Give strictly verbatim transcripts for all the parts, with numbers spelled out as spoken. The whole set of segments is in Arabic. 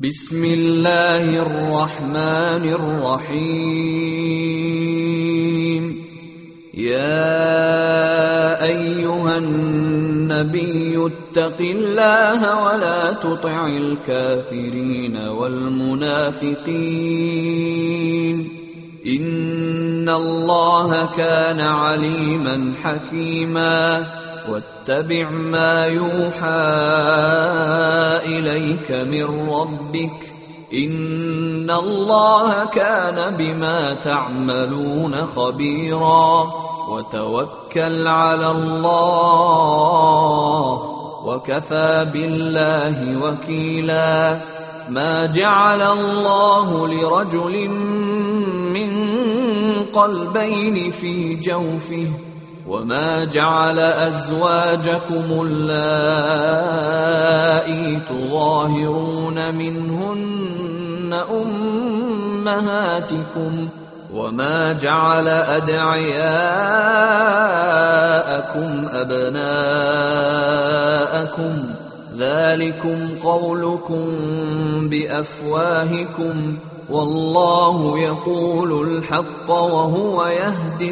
بسم الله الرحمن الرحيم يا أيها النبي اتق الله ولا تطع الكافرين والمنافقين إن الله كان عليما حكيما واتبع ما يوحى إليك من ربك إن الله كان بما تعملون خبيرا وتوكل على الله وكفى بالله وكيلا ما جعل الله لرجل من قلبين في جوفه وما جعل أزواجكم اللائي تظاهرون منهن أمهاتكم وما جعل أدعياءكم أبناءكم ذلكم قولكم بأفواهكم والله يقول الحق وهو يهدي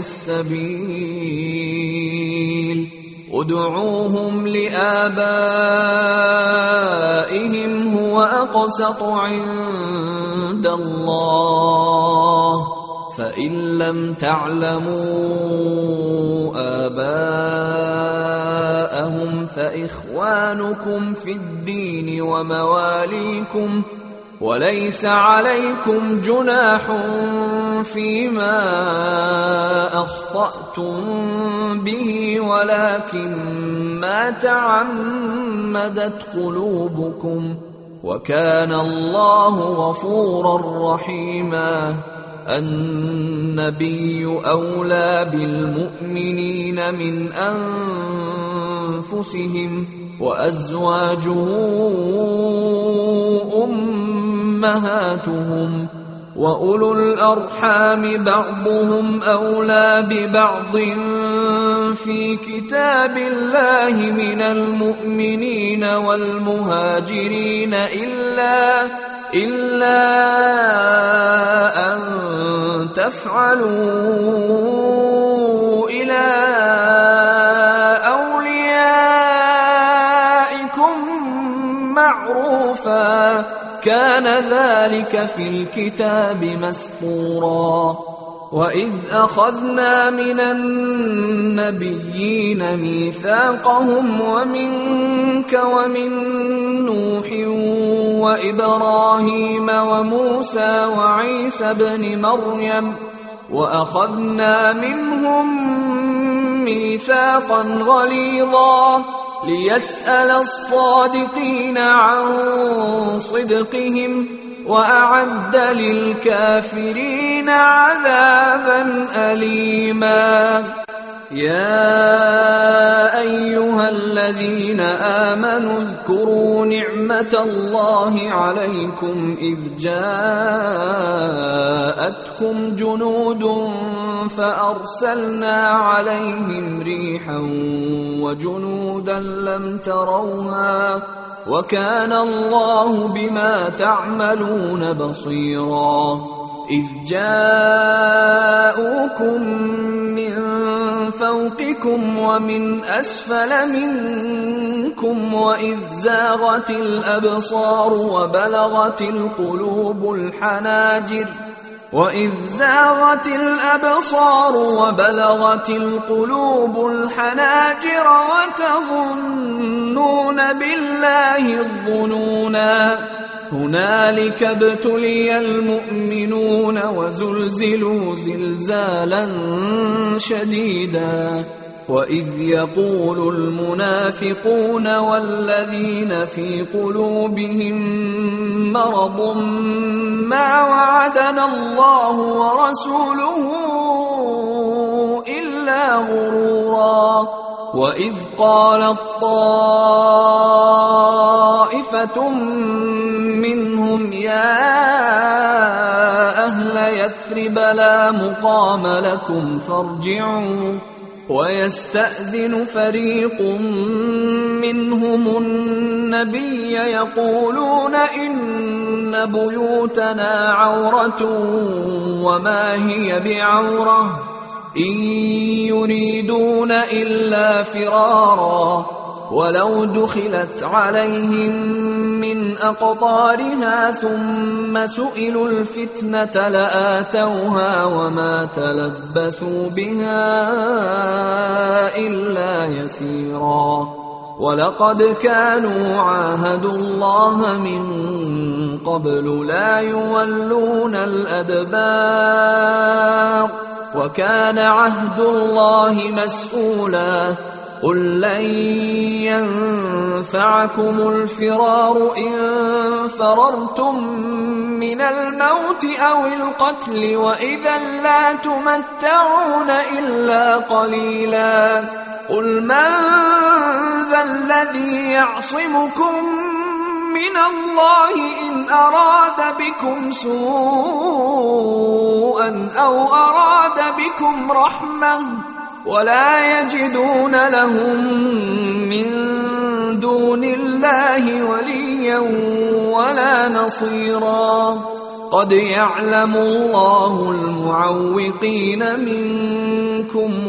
السبيل ادعوهم لآبائهم هو أقسط عند الله فإن لم تعلموا آباءهم فإخوانكم في الدين ومواليكم وليس عليكم جناح فيما أخطأتم به ولكن ما تعمدت قلوبكم وكان الله غفورا رحيما النبي أولى بالمؤمنين من أنفسهم وأزواجه أمهاتهم وأولو الأرحام بعضهم أولى ببعض في كتاب الله من المؤمنين والمهاجرين إلا إلا أن تفعلوا إلى أوليائكم معروفا كان ذلك في الكتاب مسطورا وإذ أخذنا من النبيين ميثاقهم ومنك ومن نوح وإبراهيم وموسى وعيسى ابن مريم وأخذنا منهم ميثاقا غليظا ليسأل الصادقين عن صدقهم وأعد للكافرين عذابا أليما يا أيها الذين آمنوا اذكروا نعمة الله عليكم إذ جاءتكم جنود فأرسلنا عليهم ريحا وجنودا لم تروها وكان الله بما تعملون بصيرا إذ جاءوكم من فوقكم ومن أسفل منكم وإذ زاغت الأبصار وبلغت القلوب الحناجر وإذ زاغت الأبصار وبلغت القلوب الحناجر وتظنون بالله الظنونا هنالك ابتلي المؤمنون وزلزلوا زلزالا شديدا وإذ يقول المنافقون والذين في قلوبهم مرض ما وعدنا الله ورسوله إلا غرورا وإذ قالت طائفة منهم يا أهل يثرب لا مقام لكم فارجعوا ويستأذن فريق منهم النبي يقولون إن بيوتنا عورة وما هي بعورة إن يريدون إلا فرارا ولو دخلت عليهم من أقطارها ثم سئلوا الفتنة لآتوها وما تلبثوا بها إلا يسيرا ولقد كانوا عاهدوا الله من قبل لا يولون الأدبار وكان عهد الله مسؤولا قل لن ينفعكم الفرار إن فررتم من الموت أو القتل وإذا لا تمتعون إلا قليلا قل من ذا الذي يعصمكم من الله إن أراد بكم سوءا أو أراد بكم رحمة ولا يجدون لهم من دون الله وليا ولا نصيرا قد يعلم الله المعوقين منكم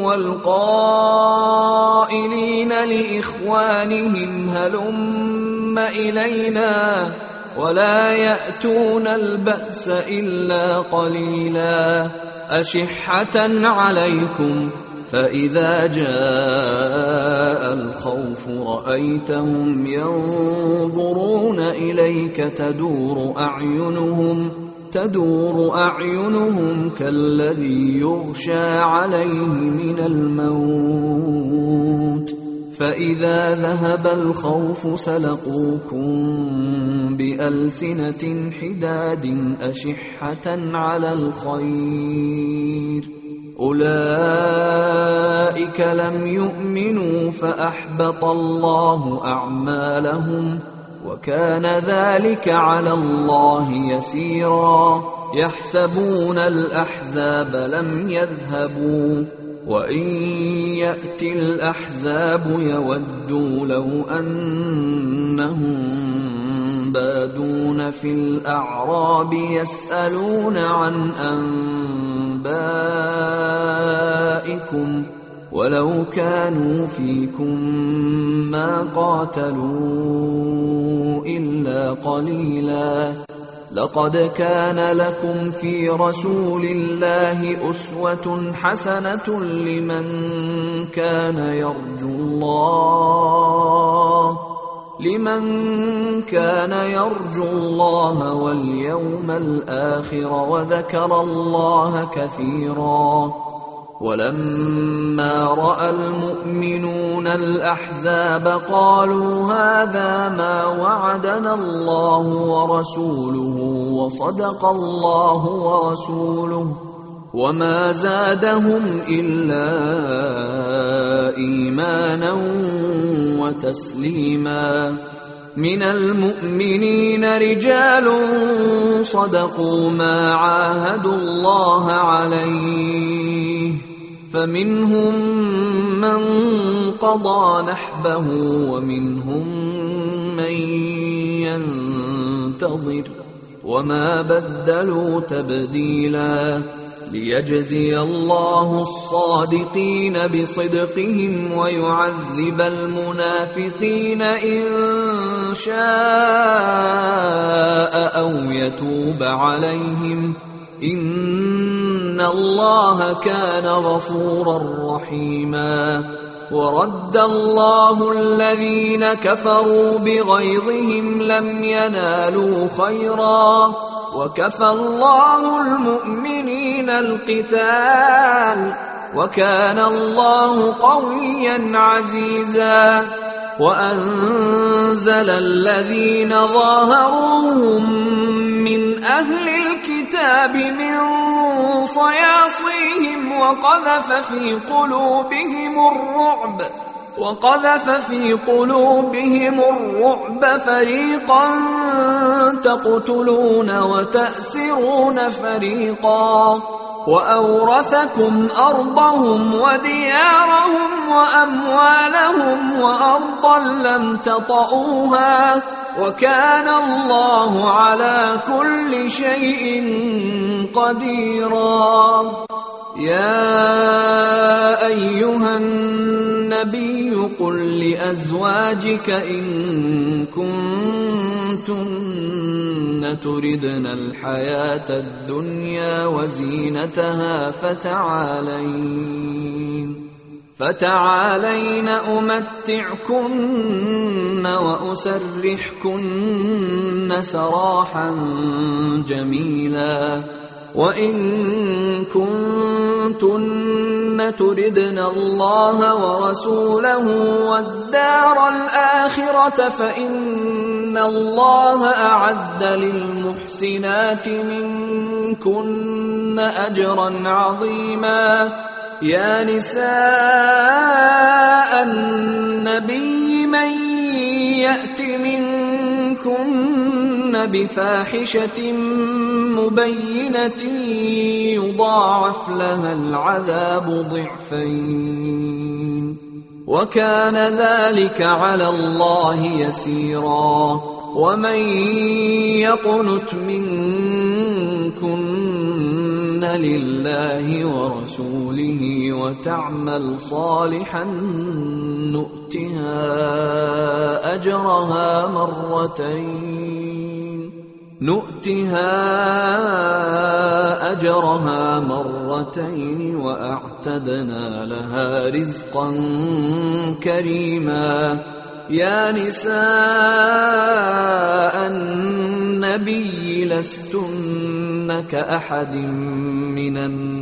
والقائلين لإخوانهم هلم إلينا ولا يأتون البأس إلا قليلا أشحة عليكم فإذا جاء الخوف رأيتهم ينظرون إليك تدور أعينهم تدور أعينهم كالذي يغشى عليه من الموت فإذا ذهب الخوف سلقوكم بألسنة حداد أشحة على الخير أولئك لم يؤمنوا فأحبط الله أعمالهم وكان ذلك على الله يسيرا يحسبون الأحزاب لم يذهبوا وإن يأتي الأحزاب يودوا لو أنهم بادون في الأعراب يسألون عن أنبائكم ولو كانوا فيكم ما قاتلوا إلا قليلا لقد كان لكم في رسول الله أسوة حسنة لمن كان يرجو الله لمن كان يرجو الله واليوم الآخر وذكر الله كثيرا ولما رأى المؤمنون الأحزاب قالوا هذا ما وعدنا الله ورسوله وصدق الله ورسوله وما زادهم إلا إيمانا وتسليما من المؤمنين رجال صدقوا ما عاهدوا الله عليه فمنهم من قضى نحبه ومنهم من ينتظر وما بدلوا تبديلا ليجزي الله الصادقين بصدقهم ويعذب المنافقين إن شاء أو يتوب عليهم إن الله كان غفورا رحيما ورد الله الذين كفروا بغيظهم لم ينالوا خيرا وكفى الله المؤمنين القتال وكان الله قويا عزيزا وأنزل الذين ظاهروهم من أهل الكتاب من صياصيهم وقذف في قلوبهم الرعب وقذف في قلوبهم الرعب فريقا تقتلون وتأسرون فريقا وأورثكم أرضهم وديارهم وأموالهم وأرضا لم تطئوها وكان الله على كل شيء قديرا. يا أيها النبي قل لأزواجك إن كنتن تردن الحياة الدنيا وزينتها فتعالين فتعالين أمتعكن وأسرحكن سراحا جميلا. وإن كنتن تردن الله ورسوله والدار الآخرة فإن الله أعد للمحسنات منكن أجرا عظيما. يا نساء النبي من يأت منكن بفاحشة مبينة يضاعف لها العذاب ضعفين وكان ذلك على الله يسيرا. ومن يقنت منكن لله ورسوله وتعمل صالحا نؤتها أجرها مرتين نؤتها أجرها مرتين وأعتدنا لها رزقا كريما. يا نساء النبي لستن كأحد من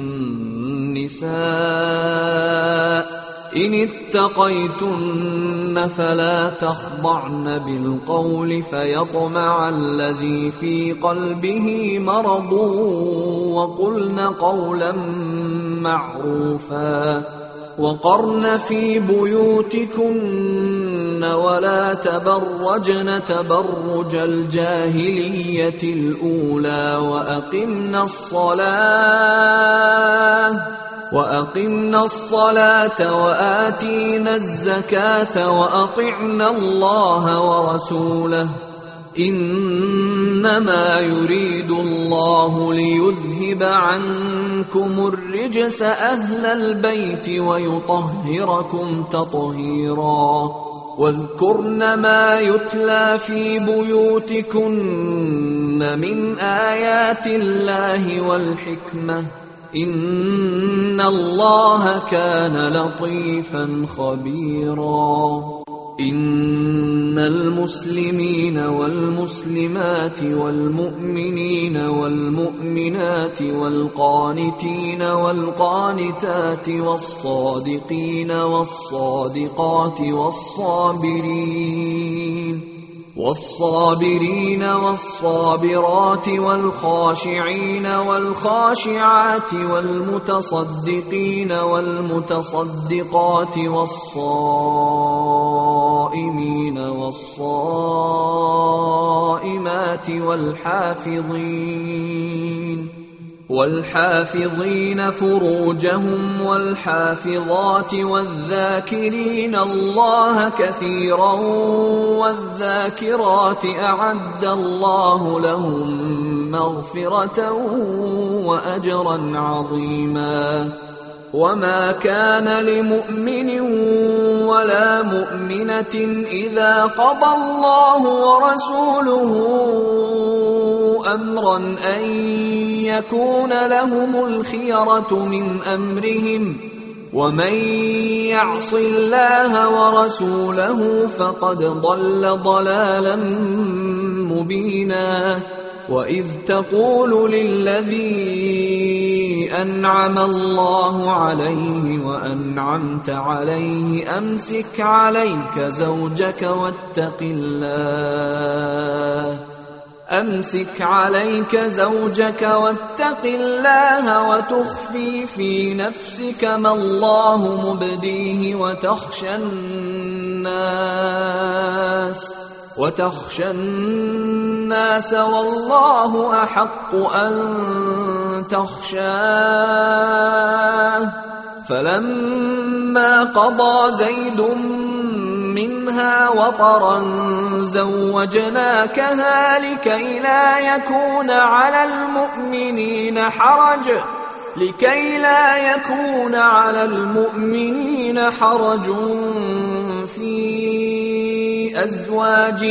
النساء إن اتقيتن فلا تخضعن بالقول فيطمع الذي في قلبه مرض وقلن قولا معروفا. وقرن في بيوتكن ولا تبرجن تبرج الجاهلية الأولى وأقمنا الصلاة وأقمنا الصلاة وآتينا الزكاة وأطعنا الله ورسوله إنما يريد الله ليذهب عنكم الرجس أهل البيت ويطهركم تطهيرا. واذكرن ما يتلى في بيوتكن من آيات الله والحكمة إن الله كان لطيفا خبيرا. إن المسلمين والمسلمات والمؤمنين والمؤمنات والقانتين والقانتات والصادقين والصادقات والصابرين والصابرين والصابرات والخاشعين والخاشعات والمتصدقين والمتصدقات والصائمين والصائمات والحافظين والحافظين فروجهم والحافظات والذاكرين الله كثيرا والذاكرات أعد الله لهم مغفرة وأجرا عظيما. وما كان لمؤمن ولا مؤمنة إذا قضى الله ورسوله أمرا أن يكون لهم الخيرة من أمرهم ومن يعص الله ورسوله فقد ضل ضلالا مبينا. وإذ تقول للذي أنعم الله عليه وأنعمت عليه أمسك عليك زوجك واتق الله أمسك عليك زوجك واتق الله وتخفي في نفسك ما الله مبديه وتخشى الناس وتخشى الناس والله أحق أن تخشاه. فلما قضى زيد منها وطرا زوجناكها لكي لا يكون على المؤمنين حرج لكي لا يكون على المؤمنين حرج في أزواج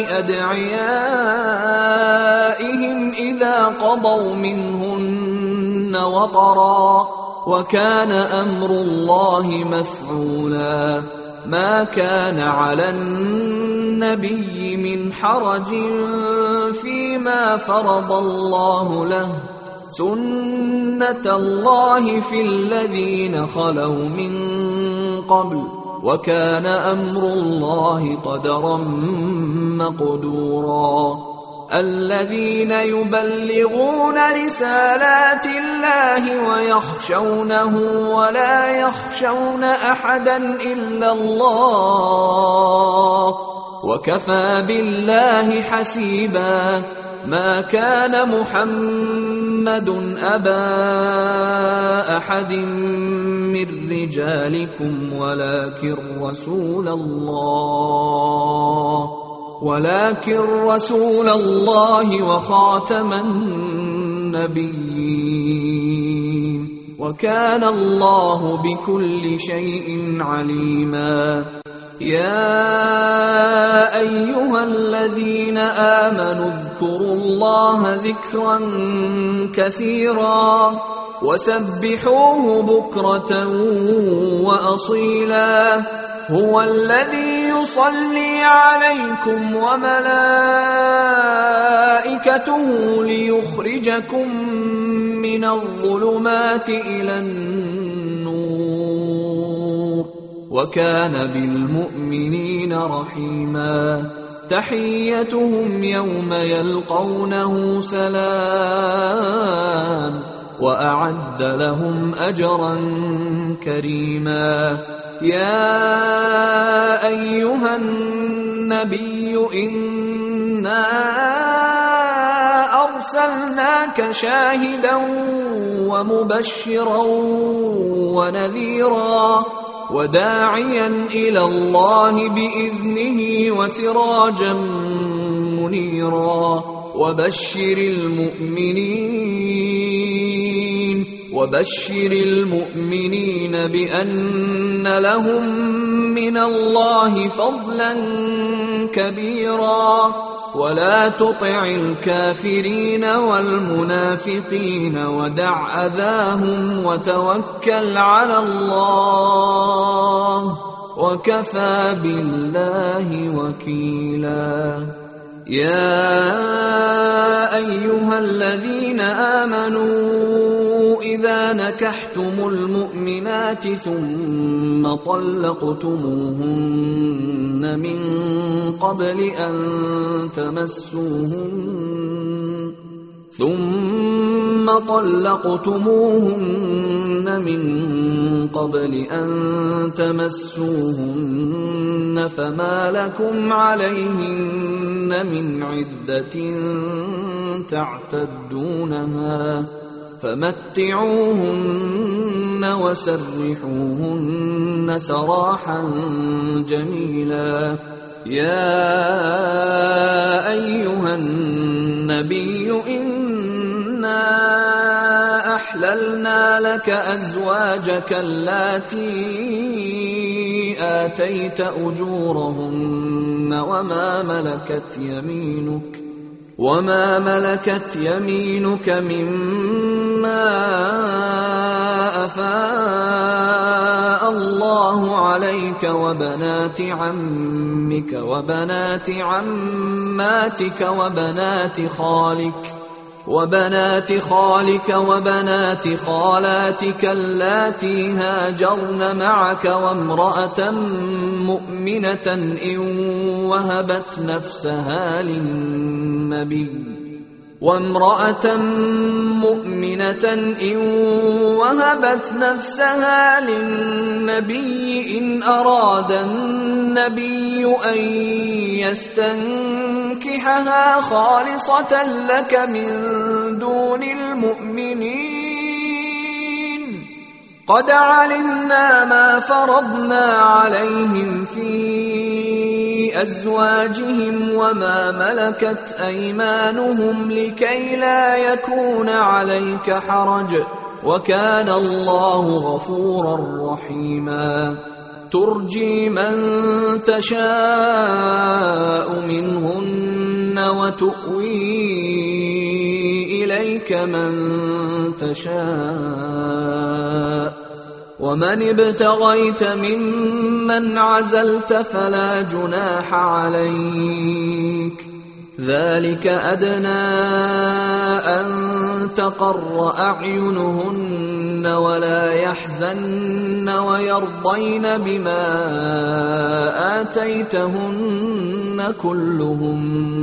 أدعيائهم إذا قضوا منهن وطرا، وكان أمر الله مفعولا. ما كان على النبي من حرج فيما فرض الله له، سنة الله في الذين خلوا من قبل، وكان أمر الله قدرا مقدورا. الذين يبلغون رسالات الله ويخشونه ولا يخشون أحدا إلا الله، وكفى بالله حسيبا. ما كان محمد أبا أحد من رجالكم ولكن رسول الله ولكن رسول الله وخاتم النبيين، وكان الله بكل شيء عليما. يا أيها الذين آمنوا اذكروا الله ذكرا كثيرا وسبحوه بكرة وأصيلا. هو الذي يصلي عليكم وملائكته ليخرجكم من الظلمات إلى النور، وكان بالمؤمنين رحيما. تحيتهم يوم يلقونه سلام، وأعد لهم أجرا كريما. يا أيها النبي إنا أرسلناك شاهدا ومبشرا ونذيرا وداعيا إلى الله بإذنه وسراجا منيرا. وبشر المؤمنين وبشر المؤمنين بأن لهم من الله فضلا كبيرا. ولا تطع الكافرين والمنافقين ودع أذاهم وتوكل على الله، وكفى بالله وكيلا. يا أيها الذين آمنوا إذا نكحتم المؤمنات ثم طلقتموهن من قبل أن تمسوهن ثم طلقتموهن من قبل أن تمسوهن فما لكم عليهن من عدة تعتدونها فمتعوهن وسرحوهن سراحا جميلا. يا أيها النبي إنا أحللنا لك أزواجك اللاتي آتيت أجورهن وما ملكت يمينك وما ملكت يمينك مما أفاء الله عليك وبنات عمك وبنات عماتك وبنات خالك وبنات خالك وبنات خالاتك اللاتي هاجرن معك وامرأة مؤمنة إن وهبت نفسها للنبي وامرأة مؤمنة إن وهبت نفسها للنبي إن أراد النبي أن يستنكحها تنكحها خالصة لك من دون المؤمنين قد علمنا ما فرضنا عليهم في أزواجهم وما ملكت أيمانهم لكي لا يكون عليك حرج وكان الله غفورا رحيما ترجي من تشاء منهن وتؤوي إليك من تشاء ومن ابتغيت ممن عزلت فلا جناح عليك ذلك أدنى أن تقر أعينهن ولا يحزن ويرضين بما آتيتهن كلهم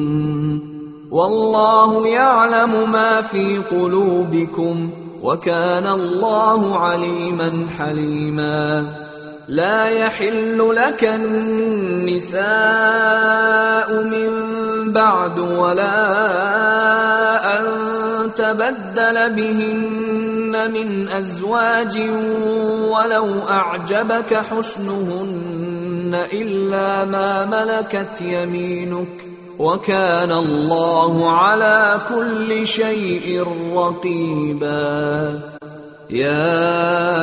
والله يعلم ما في قلوبكم وكان الله عليما حليما لا يحل لك النساء من بعد ولا أن تبدل بهن من أزواج ولو أعجبك حسنهن إلا ما ملكت يمينك وكان الله على كل شيء رقيبا يا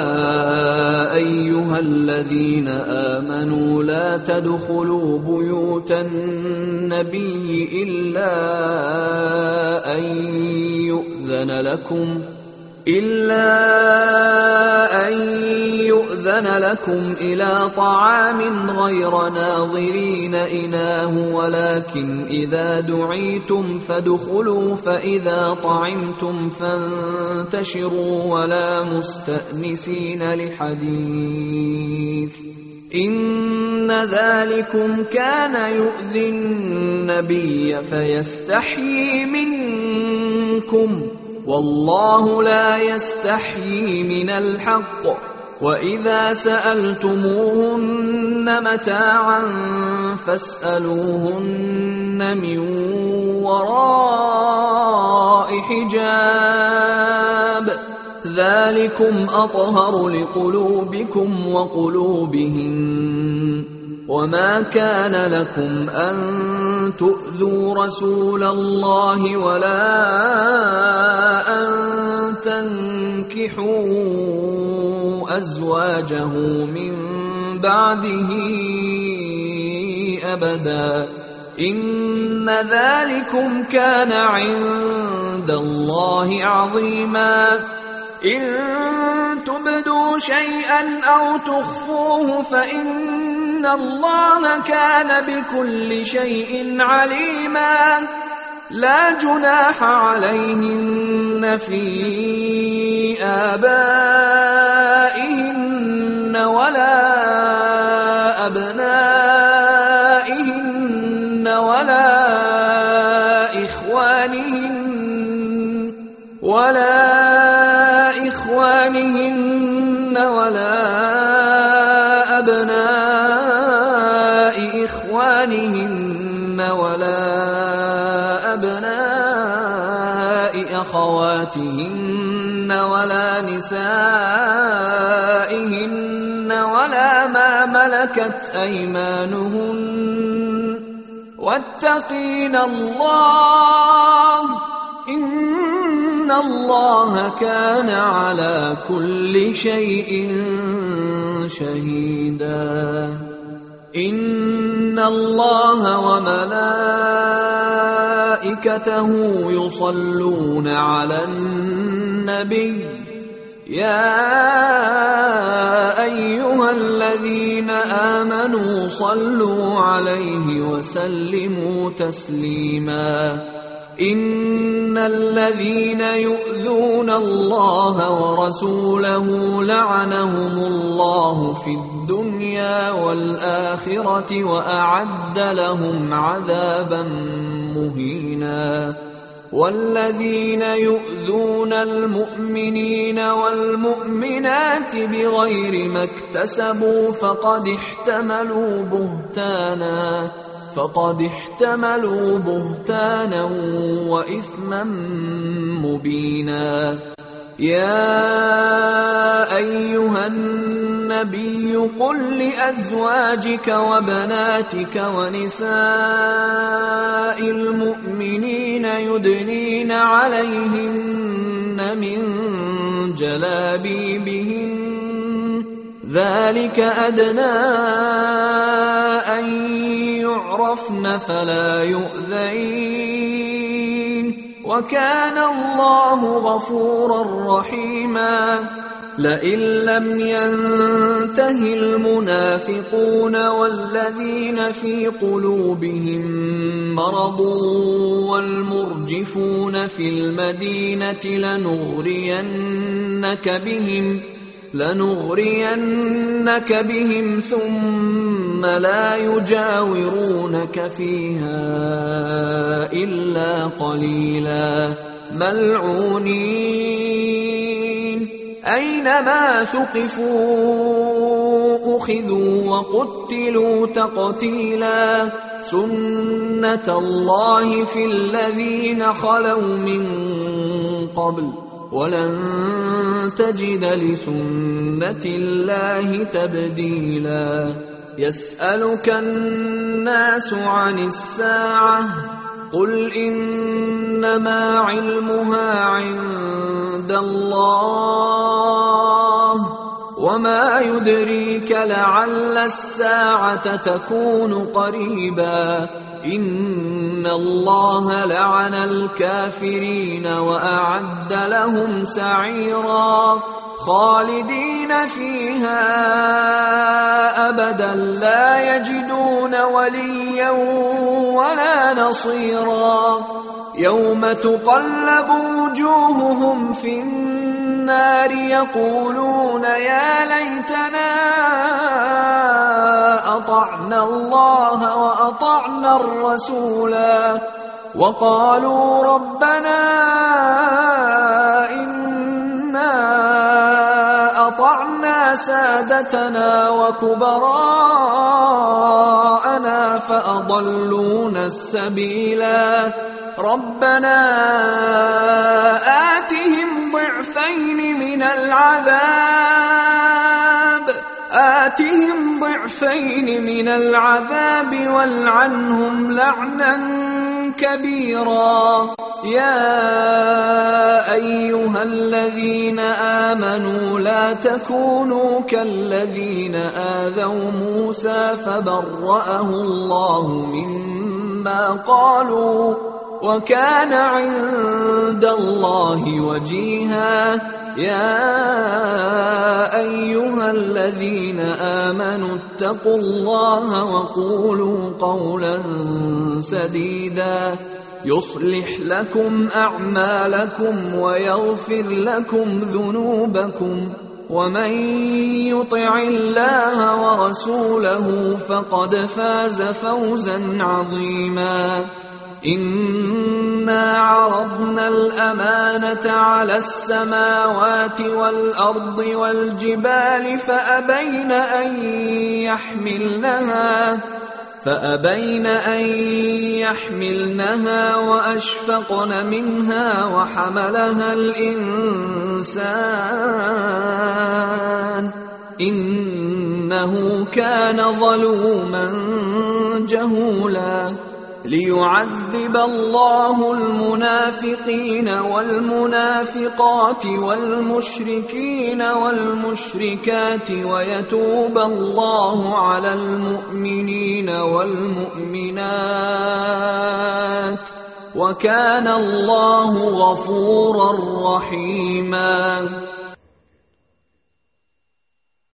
أيها الذين آمنوا لا تدخلوا بيوت النبي إلا أن يؤذن لكم إلا أن يؤذن لكم إلى طعام غير ناظرين إناه ولكن إذا دعيتم فادخلوا فإذا طعمتم فانتشروا ولا مستأنسين لحديث إن ذلكم كان يؤذي النبي فيستحيي منكم والله لا يستحيي من الحق وإذا سألتموهن متاعا فاسألوهن من وراء حجاب ذلكم أطهر لقلوبكم وقلوبهن وما كان لكم أن تؤذوا رسول الله ولا أن تنكحوا أزواجه من بعده أبدا إن ذلكم كان عند الله عظيما إن تبدوا شيئا أو تخفوه فإن الله كان بكل شيء عليما لا جناح عليهن في آبائهن ولا أبنائهن ولا إخوانهن ولا إخوانهن ولا أبناء إخوانهن ولا أبناء أخواتهن ولا نسائهن ولا ما ملكت أيمانهن واتقين الله إن الله كان على كل شيء شهيدا إن الله وملائكته يصلون على النبي يا أيها الذين آمنوا صلوا عليه وسلموا تسليما إن الذين يؤذون الله ورسوله لعنهم الله في الدنيا والآخرة وأعد لهم عذابا مهينا والذين يؤذون المؤمنين والمؤمنات بغير ما اكتسبوا فقد احتملوا بهتانا فقد احتملوا بهتانا وإثما مبينا. يا أيها النبي قل لأزواجك وبناتك ونساء المؤمنين يدنين عليهن من جلابيبهن ذلك أدنى أن يعرفن فلا يؤذين وكان الله غفورا رحيما. لئن لم ينته المنافقون والذين في قلوبهم مرض والمرجفون في المدينة لنغرينك بهم لنغرينك بهم ثم لا يجاورونك فيها إلا قليلا ملعونين أينما ثقفوا أخذوا وقتلوا تقتيلا سنة الله في الذين خلوا من قبل ولن تجد لسنة الله تبديلا. يسألك الناس عن الساعة قل إنما علمها عند الله وما يدريك لعل الساعة تكون قريبا. إن الله لعن الكافرين وأعد لهم سعيرا خالدين فيها أبدا لا يجدون وليا ولا نصيرا. يوم تقلب وجوههم في النار يقولون يا ليتنا أطعنا الله وأطعنا الرسولا وقالوا ربنا إنا أطعنا سادتنا وكبراءنا فأضلونا السبيلا. ربنا آتهم ضعفين من العذاب آتهم ضعفين من العذاب والعنهم لعنا كبيرا. يا أيها الذين آمنوا لا تكونوا كالذين آذوا موسى فبرأه الله مما قالوا وكان عند الله وجيها. يا أيها الذين آمنوا اتقوا الله وقولوا قولا سديدا يصلح لكم أعمالكم ويغفر لكم ذنوبكم ومن يطع الله ورسوله فقد فاز فوزا عظيما. إنا عرضنا الأمانة على السماوات والأرض والجبال فأبين أن يحملنها فأبين أن يحملنها وأشفقن منها وحملها الإنسان إنه كان ظلوما جهولا. ليعذب الله المنافقين والمنافقات والمشركين والمشركات ويتوب الله على المؤمنين والمؤمنات وكان الله غفورا رحيما.